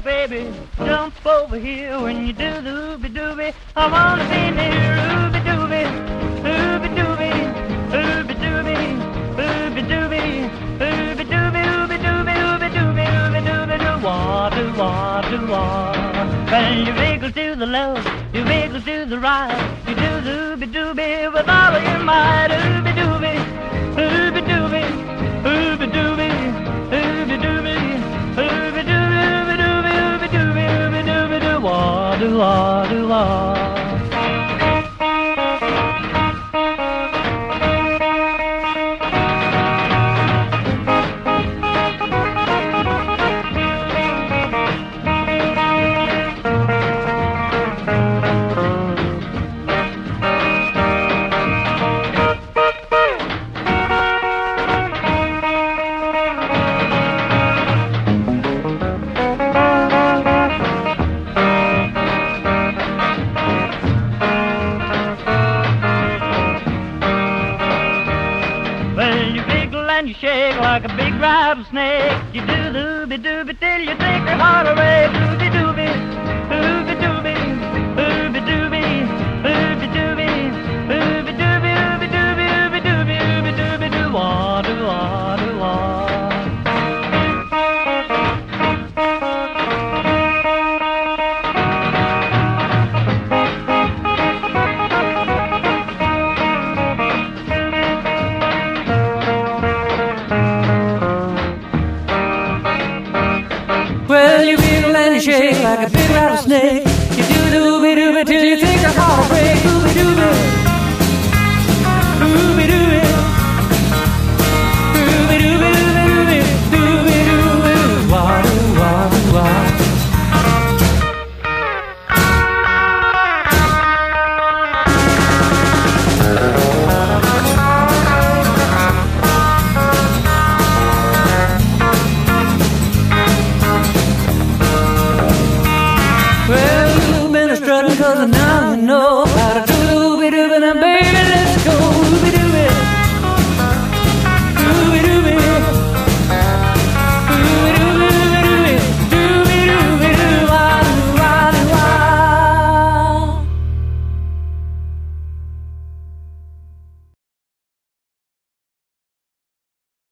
baby, jump over here when you do the ooby-dooby. I wanna be near ooby-dooby, ooby-dooby, ooby-dooby, ooby-dooby, ooby-dooby, ooby-dooby, ooby-dooby, ooby-dooby, do-wah, do-wah, do-wah. Well, you wiggle to the left, you wiggle to the right, you do the ooby-dooby with all of your might. Ooby-dooby, ooby-dooby, ooby-dooby, ooby-dooby, ooby-dooby, ooby-dooby, ooby-dooby, ooby-dooby, do-wah, do-wah, do-wah. And you shake like a big rattlesnake. You do the ooby-dooby till you take your heart away. Ooby-dooby, ooby-dooby, ooby-dooby, ooby-dooby, ooby-dooby, ooby-dooby, ooby-dooby, ooby-dooby, do-wah, do-wah, do-wah. Well, you wiggle and you shake like a big rattlesnake. You do the ooby-dooby till you think your heart will break. Ooby-dooby, ooby-dooby, ooby-dooby, ooby-dooby, ooby-dooby, wah, wah, wah. Well, you've been a strutting 'cause now you know